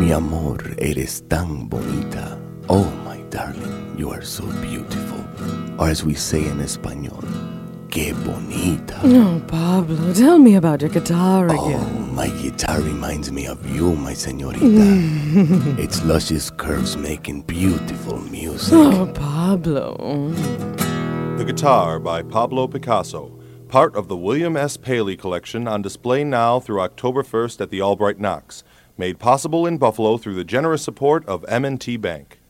Mi amor, eres tan bonita. Oh, my darling, you are so beautiful. Or as we say in Espanol, que bonita. Oh, Pablo, tell me about your guitar again. Oh, my guitar reminds me of you, my señorita. Its luscious curves making beautiful music. Oh, Pablo. The Guitar by Pablo Picasso, part of the William S. Paley collection on display now through October 1st at the Albright Knox, made possible in Buffalo through the generous support of M&T Bank.